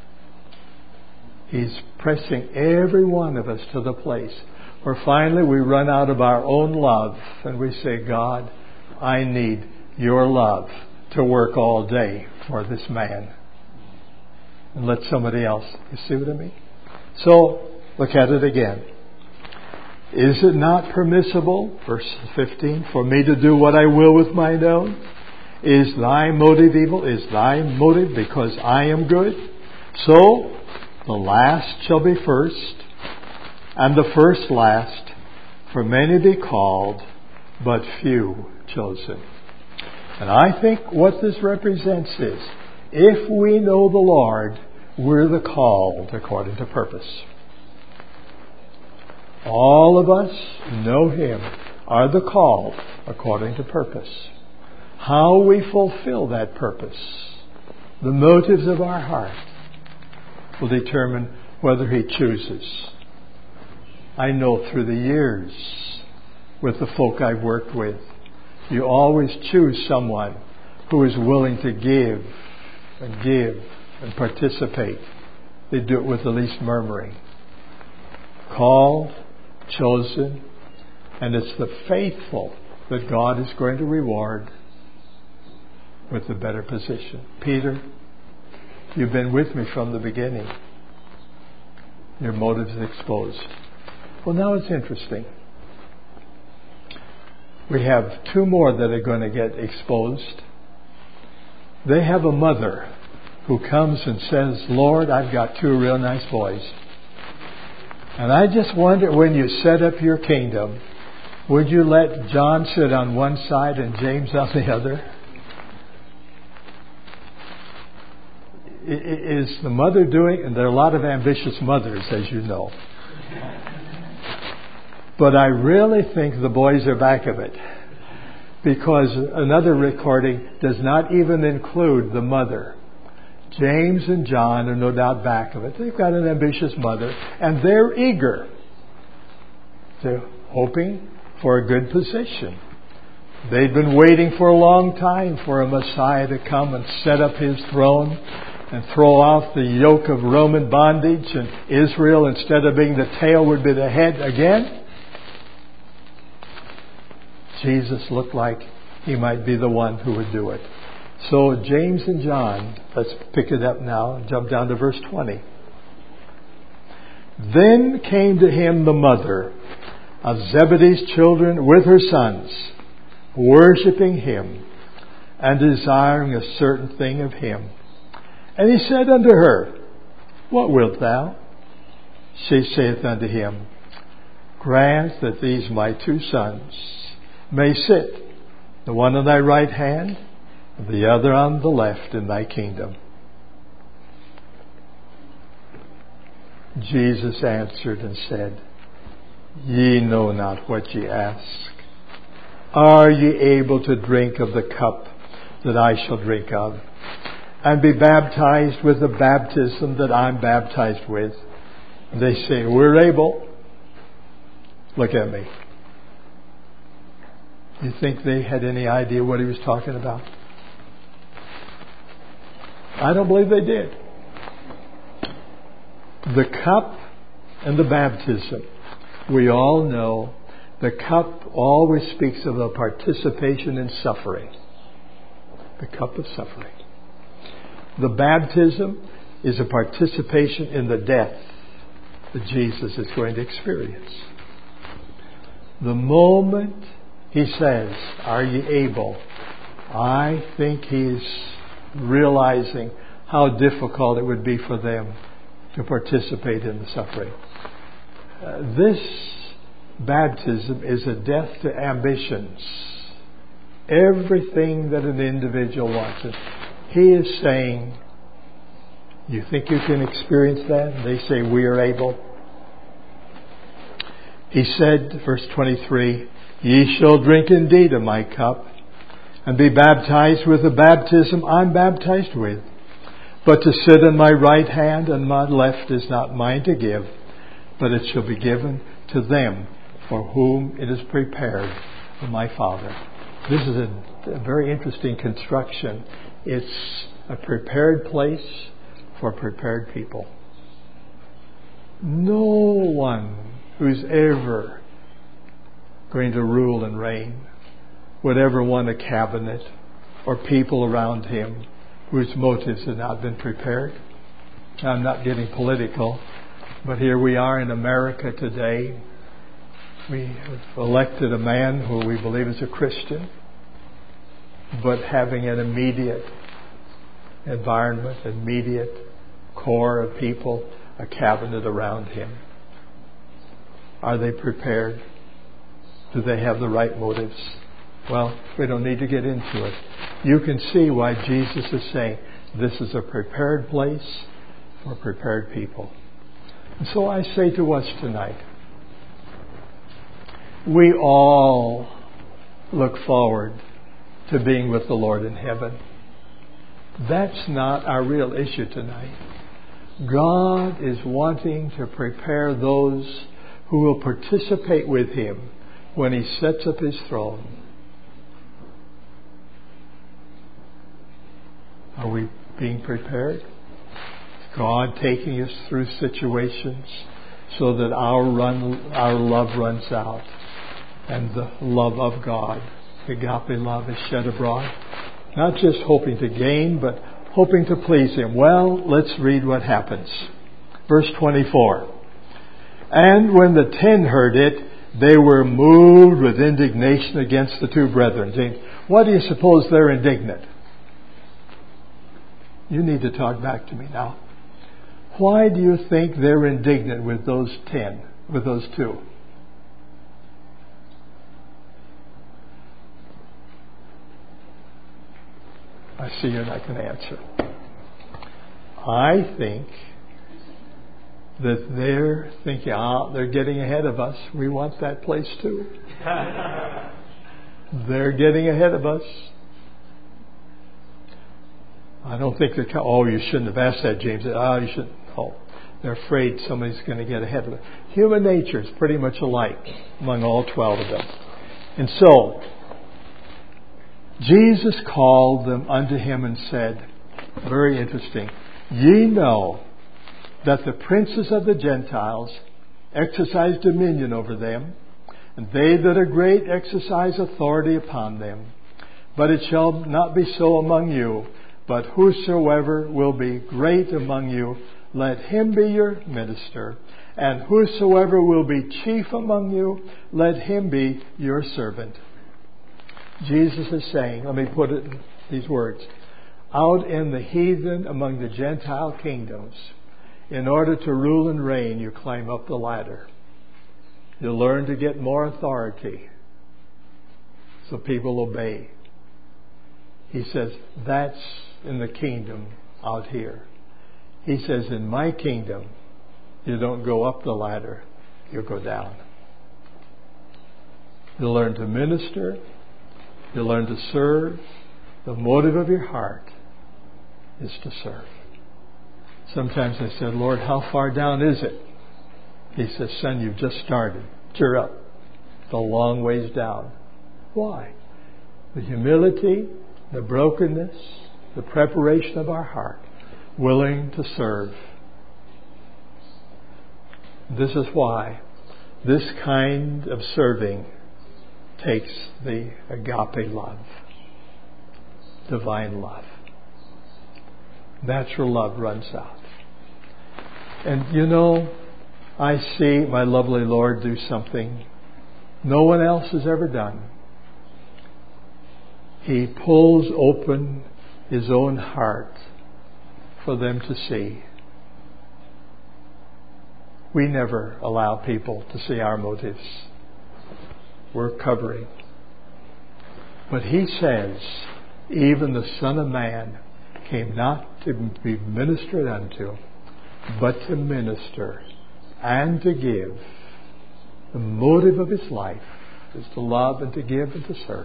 He's pressing every one of us to the place where finally we run out of our own love and we say, God, I need your love to work all day for this man. And let somebody else. You see what I mean? So, look at it again. Is it not permissible, verse 15, for me to do what I will with mine own? Is thy motive evil? Is thy motive because I am good? So, the last shall be first, and the first last, for many be called, but few chosen. And I think what this represents is, if we know the Lord, we're the called according to purpose. All of us know Him, are the called according to purpose. How we fulfill that purpose, the motives of our heart, will determine whether He chooses. I know through the years with the folk I've worked with, you always choose someone who is willing to give and participate. They do it with the least murmuring. Called, chosen, and it's the faithful that God is going to reward with the better position. Peter, you've been with me from the beginning. Your motives exposed. Well, now it's interesting. We have two more that are going to get exposed. They have a mother who comes and says, Lord, I've got two real nice boys. And I just wonder, when you set up your kingdom, would you let John sit on one side and James on the other? Is the mother doing, and there are a lot of ambitious mothers, as you know. But I really think the boys are back of it. Because another recording does not even include the mother. James and John are no doubt back of it. They've got an ambitious mother, and they're eager. They're hoping for a good position. They've been waiting for a long time for a Messiah to come and set up his throne and throw off the yoke of Roman bondage, and Israel, instead of being the tail, would be the head again. Jesus looked like he might be the one who would do it. So James and John, let's pick it up now and jump down to verse 20. Then came to him the mother of Zebedee's children with her sons, worshipping him and desiring a certain thing of him. And he said unto her, What wilt thou? She saith unto him, Grant that these my two sons may sit, the one on thy right hand, and the other on the left in thy kingdom. Jesus answered and said, Ye know not what ye ask. Are ye able to drink of the cup that I shall drink of, and be baptized with the baptism that I'm baptized with? And they say, We're able. Look at me. You think they had any idea what he was talking about? I don't believe they did. The cup and the baptism, we all know the cup always speaks of a participation in suffering. The cup of suffering. The baptism is a participation in the death that Jesus is going to experience. The moment he says, Are ye able? I think he's realizing how difficult it would be for them to participate in the suffering. This baptism is a death to ambitions. Everything that an individual wants. He is saying, You think you can experience that? And they say, We are able. He said, verse 23, Ye shall drink indeed of my cup, and be baptized with the baptism I'm baptized with. But to sit on my right hand and my left is not mine to give, but it shall be given to them for whom it is prepared of my Father. This is a very interesting construction. It's a prepared place for prepared people. No one who's ever going to rule and reign would ever want a cabinet or people around him whose motives have not been prepared. I'm not getting political, but here we are in America today. We have elected a man who we believe is a Christian, but having an immediate environment, immediate core of people, a cabinet around him. Are they prepared? Do they have the right motives? Well, we don't need to get into it. You can see why Jesus is saying this is a prepared place for prepared people. And so I say to us tonight, we all look forward to being with the Lord in heaven. That's not our real issue tonight. God is wanting to prepare those who will participate with Him when He sets up His throne. Are we being prepared? God taking us through situations so that our love runs out and the love of God, agape love, is shed abroad. Not just hoping to gain, but hoping to please Him. Well, let's read what happens. Verse 24. And when the 10 heard it, they were moved with indignation against the 2 brethren. James, why do you suppose they're indignant? You need to talk back to me now. Why do you think they're indignant with those 10, with those 2? I see you're not going to answer. I think that they're thinking, they're getting ahead of us. We want that place too. They're getting ahead of us. I don't think they're, you shouldn't have asked that, James. You shouldn't. They're afraid somebody's going to get ahead of them. Human nature is pretty much alike among all 12 of them. And so, Jesus called them unto him and said, very interesting, ye know that the princes of the Gentiles exercise dominion over them, and they that are great exercise authority upon them. But it shall not be so among you, but whosoever will be great among you, let him be your minister, and whosoever will be chief among you, let him be your servant. Jesus is saying, let me put it in these words, out in the heathen, among the Gentile kingdoms, in order to rule and reign, you climb up the ladder. You learn to get more authority so people obey. He says, that's in the kingdom out here. He says, in my kingdom, you don't go up the ladder, you go down. You learn to minister. You learn to serve. The motive of your heart is to serve. Sometimes I said, Lord, how far down is it? He says, son, you've just started. Cheer up. It's a long ways down. Why? The humility, the brokenness, the preparation of our heart, willing to serve. This is why this kind of serving takes the agape love, divine love. Natural love runs out. And you know, I see my lovely Lord do something no one else has ever done. He pulls open his own heart for them to see. We never allow people to see our motives. We're covering. But he says, even the Son of Man came not to be ministered unto, but to minister and to give. The motive of his life is to love and to give and to serve.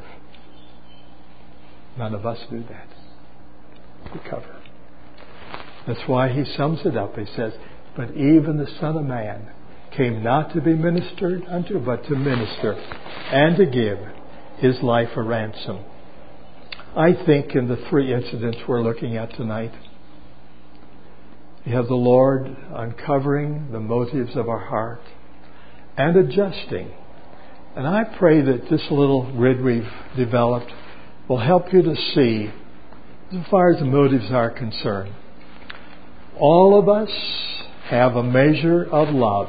None of us do that. We cover. That's why he sums it up. He says, but even the Son of Man came not to be ministered unto, but to minister and to give his life a ransom. I think in the 3 incidents we're looking at tonight, you have the Lord uncovering the motives of our heart and adjusting. And I pray that this little grid we've developed will help you to see, as far as the motives are concerned, all of us have a measure of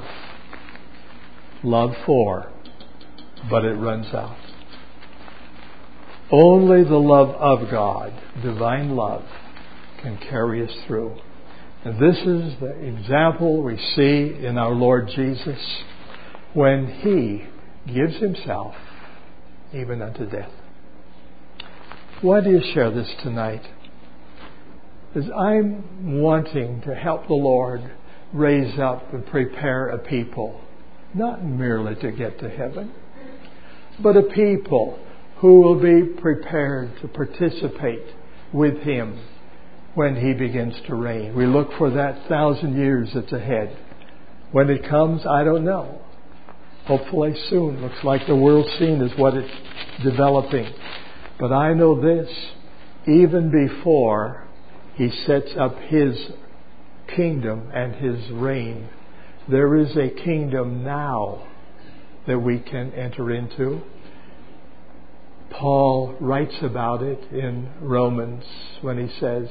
love for, but it runs out. Only the love of God, divine love, can carry us through. And this is the example we see in our Lord Jesus when He gives Himself even unto death. Why do you share this tonight? Because I'm wanting to help the Lord raise up and prepare a people, not merely to get to heaven, but a people who will be prepared to participate with Him when He begins to reign. We look for that 1,000 years that's ahead. When it comes, I don't know. Hopefully soon. Looks like the world scene is what it's developing. But I know this, even before He sets up His kingdom and His reign, there is a kingdom now that we can enter into. Paul writes about it in Romans when he says,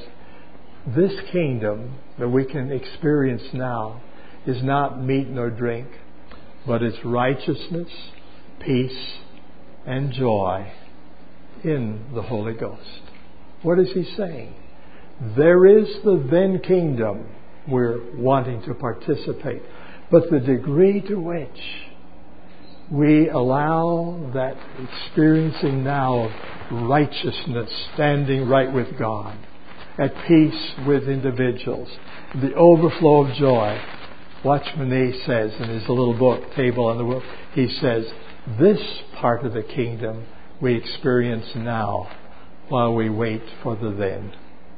this kingdom that we can experience now is not meat nor drink, but it's righteousness, peace, and joy in the Holy Ghost. What is he saying? There is the then kingdom we're wanting to participate, but the degree to which we allow that experiencing now of righteousness, standing right with God, at peace with individuals, the overflow of joy. Watchman Nee says in his little book, Table on the Wheel, he says, this part of the kingdom we experience now while we wait for the then.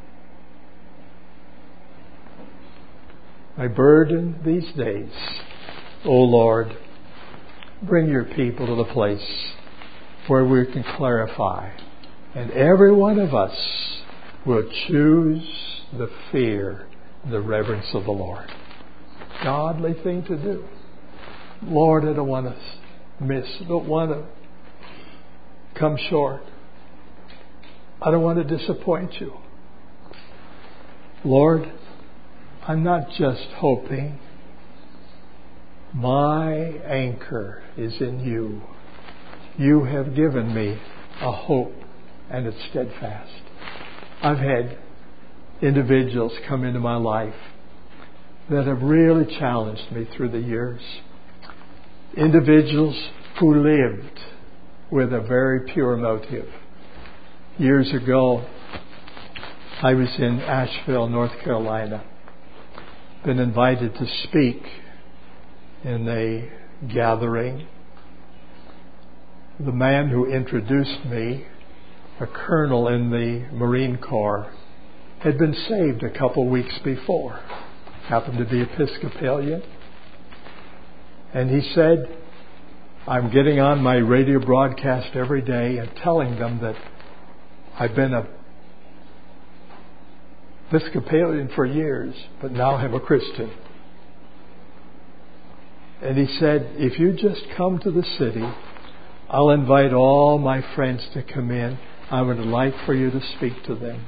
My burden these days, O Lord, bring your people to the place where we can clarify, and every one of us will choose the fear and the reverence of the Lord. Godly thing to do. Lord, I don't want to miss. I don't want to come short. I don't want to disappoint you. Lord, I'm not just hoping. My anchor is in you. You have given me a hope, and it's steadfast. I've had individuals come into my life that have really challenged me through the years. Individuals who lived with a very pure motive. Years ago, I was in Asheville, North Carolina. Been invited to speak in a gathering. The man who introduced me, a colonel in the Marine Corps, had been saved a couple weeks before. Happened to be Episcopalian. And he said, I'm getting on my radio broadcast every day and telling them that I've been a Episcopalian for years, but now I'm a Christian. And he said, if you just come to the city, I'll invite all my friends to come in. I would like for you to speak to them.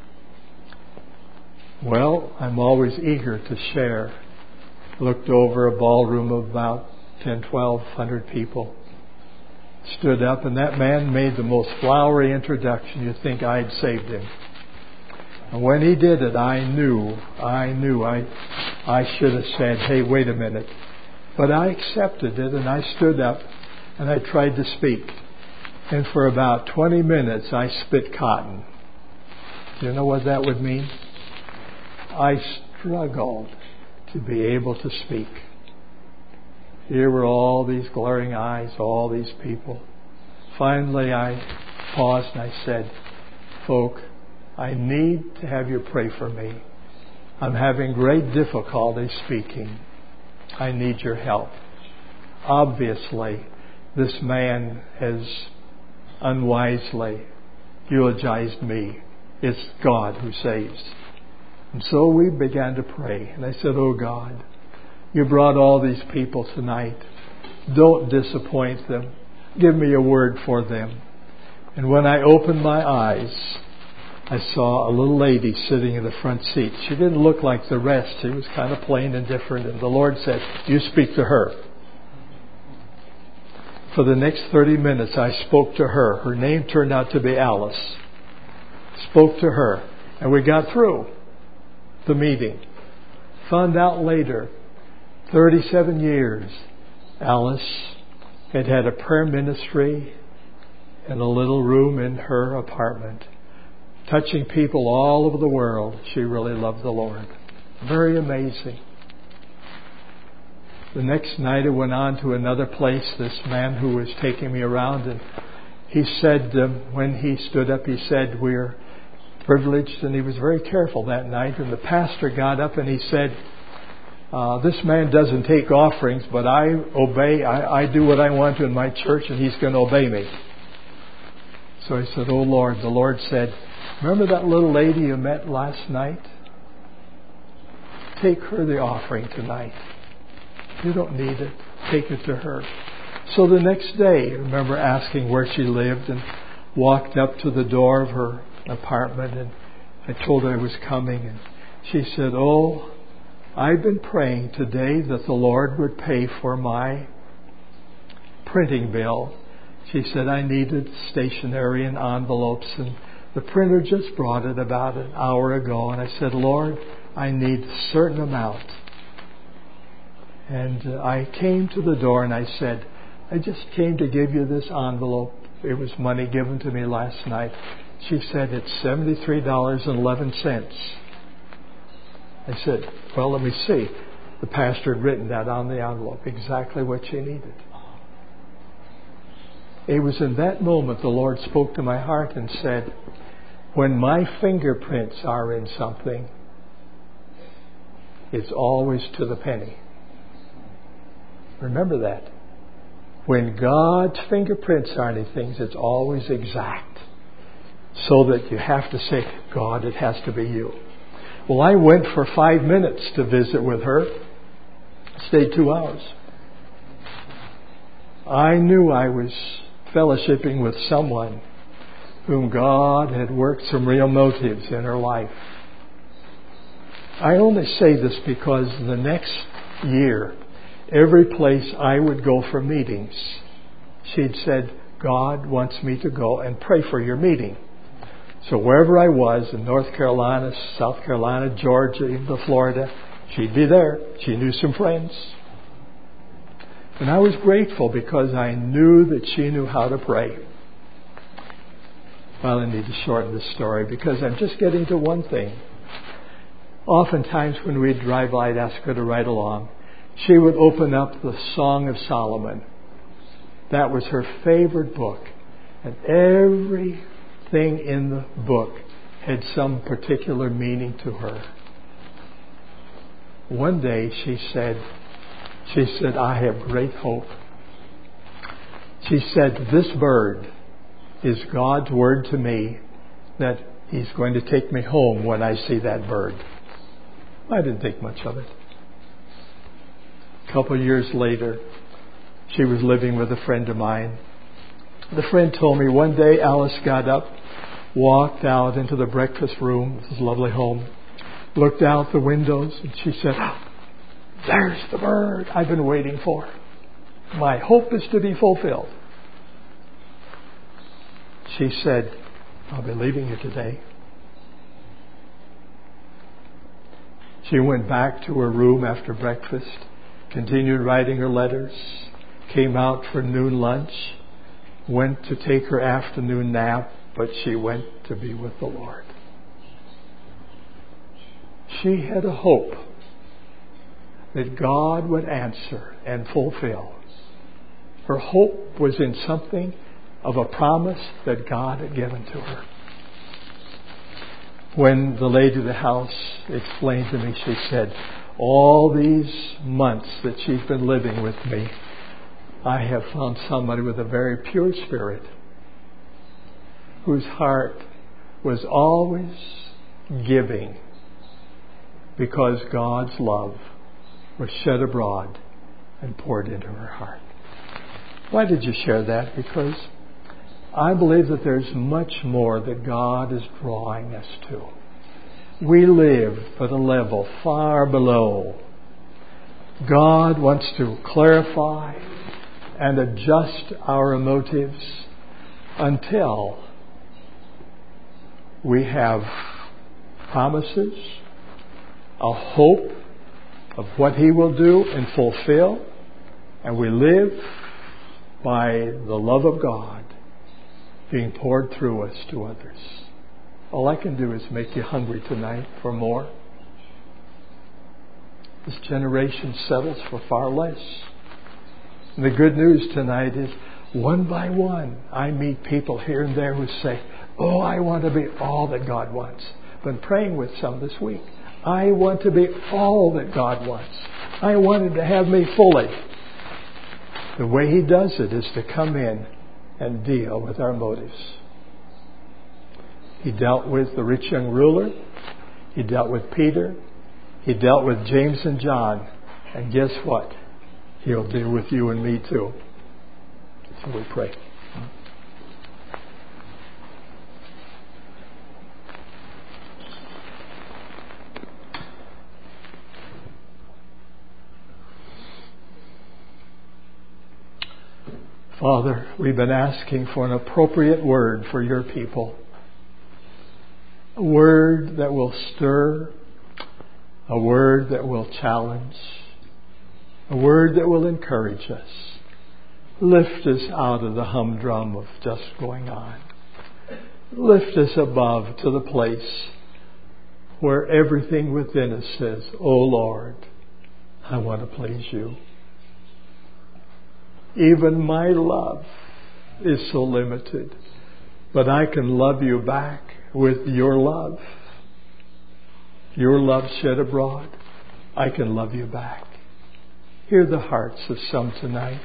Well, I'm always eager to share. Looked over a ballroom of about 1,100 people. Stood up, and that man made the most flowery introduction. You'd think I'd saved him. And when he did it, I knew I should have said, hey, wait a minute. But I accepted it, and I stood up, and I tried to speak. And for about 20 minutes, I spit cotton. Do you know what that would mean? I struggled to be able to speak. Here were all these glaring eyes, all these people. Finally, I paused and I said, folk, I need to have you pray for me. I'm having great difficulty speaking. I need your help. Obviously, this man has unwisely eulogized me. It's God who saves. And so we began to pray. And I said, oh God, you brought all these people tonight. Don't disappoint them. Give me a word for them. And when I opened my eyes, I saw a little lady sitting in the front seat. She didn't look like the rest. She was kind of plain and different. And the Lord said, you speak to her. For the next 30 minutes, I spoke to her. Her name turned out to be Alice. Spoke to her. And we got through the meeting. Found out later, 37 years, Alice had had a prayer ministry in a little room in her apartment, touching people all over the world. She really loved the Lord. Very amazing. The next night I went on to another place, this man who was taking me around, and he said, when he stood up, he said, we're privileged, and he was very careful that night, and the pastor got up and he said, this man doesn't take offerings, but I obey, I do what I want to in my church, and he's going to obey me. So I said, oh Lord, the Lord said, remember that little lady you met last night? Take her the offering tonight. You don't need it. Take it to her. So the next day, I remember asking where she lived and walked up to the door of her apartment, and I told her I was coming, and she said, oh, I've been praying today that the Lord would pay for my printing bill. She said, I needed stationery and envelopes, and the printer just brought it about an hour ago. And I said, Lord, I need a certain amount. And I came to the door and I said, I just came to give you this envelope. It was money given to me last night. She said, it's $73.11. I said, well, let me see. The pastor had written that on the envelope, exactly what she needed. It was in that moment the Lord spoke to my heart and said, when my fingerprints are in something, it's always to the penny. Remember that. When God's fingerprints are in things, it's always exact. So that you have to say, God, it has to be you. Well, I went for 5 minutes to visit with her. Stayed 2 hours. I knew I was fellowshipping with someone whom God had worked some real motives in her life. I only say this because the next year, every place I would go for meetings, she'd said, God wants me to go and pray for your meeting. So wherever I was, in North Carolina, South Carolina, Georgia, even to Florida, she'd be there. She knew some friends. And I was grateful because I knew that she knew how to pray. Well, I need to shorten this story because I'm just getting to one thing. Oftentimes when we'd drive by, I'd ask her to ride along. She would open up the Song of Solomon. That was her favorite book. And everything in the book had some particular meaning to her. One day she said, I have great hope. She said, this bird is God's word to me that He's going to take me home when I see that bird. I didn't think much of it. A couple of years later, she was living with a friend of mine. The friend told me one day Alice got up, walked out into the breakfast room of his lovely home, looked out the windows, and she said, there's the bird I've been waiting for. My hope is to be fulfilled. She said, I'll be leaving you today. She went back to her room after breakfast, continued writing her letters, came out for noon lunch, went to take her afternoon nap, but she went to be with the Lord. She had a hope that God would answer and fulfill. Her hope was in something of a promise that God had given to her. When the lady of the house explained to me, she said, all these months that she's been living with me, I have found somebody with a very pure spirit whose heart was always giving because God's love was shed abroad and poured into her heart. Why did you share that? Because I believe that there's much more that God is drawing us to. We live at a level far below. God wants to clarify and adjust our motives until we have promises, a hope of what He will do and fulfill, and we live by the love of God being poured through us to others. All I can do is make you hungry tonight for more. This generation settles for far less. And the good news tonight is, one by one, I meet people here and there who say, oh, I want to be all that God wants. I've been praying with some this week. I want to be all that God wants. I want Him to have me fully. The way He does it is to come in and deal with our motives. He dealt with the rich young ruler. He dealt with Peter. He dealt with James and John. And guess what? He'll deal with you and me too. So we pray. Father, we've been asking for an appropriate word for your people. A word that will stir, a word that will challenge, a word that will encourage us. Lift us out of the humdrum of just going on. Lift us above to the place where everything within us says, "Oh Lord, I want to please you." Even my love is so limited, but I can love you back with your love. Your love shed abroad, I can love you back. Hear the hearts of some tonight.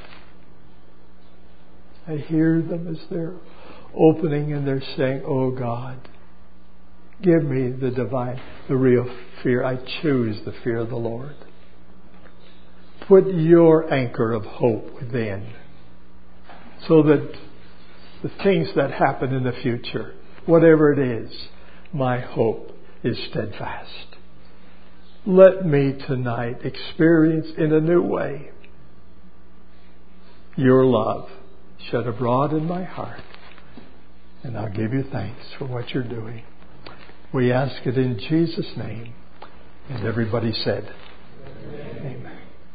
I hear them as they're opening and they're saying, "Oh God, give me the real fear. I choose the fear of the Lord." Put your anchor of hope within, so that the things that happen in the future, whatever it is, my hope is steadfast. Let me tonight experience in a new way your love shed abroad in my heart. And I'll give you thanks for what you're doing. We ask it in Jesus' name. And everybody said, Amen.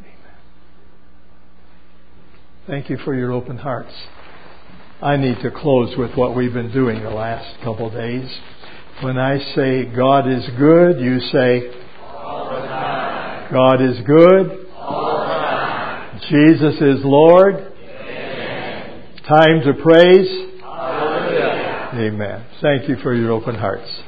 Thank you for your open hearts. I need to close with what we've been doing the last couple of days. When I say God is good, you say, all the time. God is good. All the time. Jesus is Lord. Amen. Time to praise. Hallelujah. Amen. Thank you for your open hearts.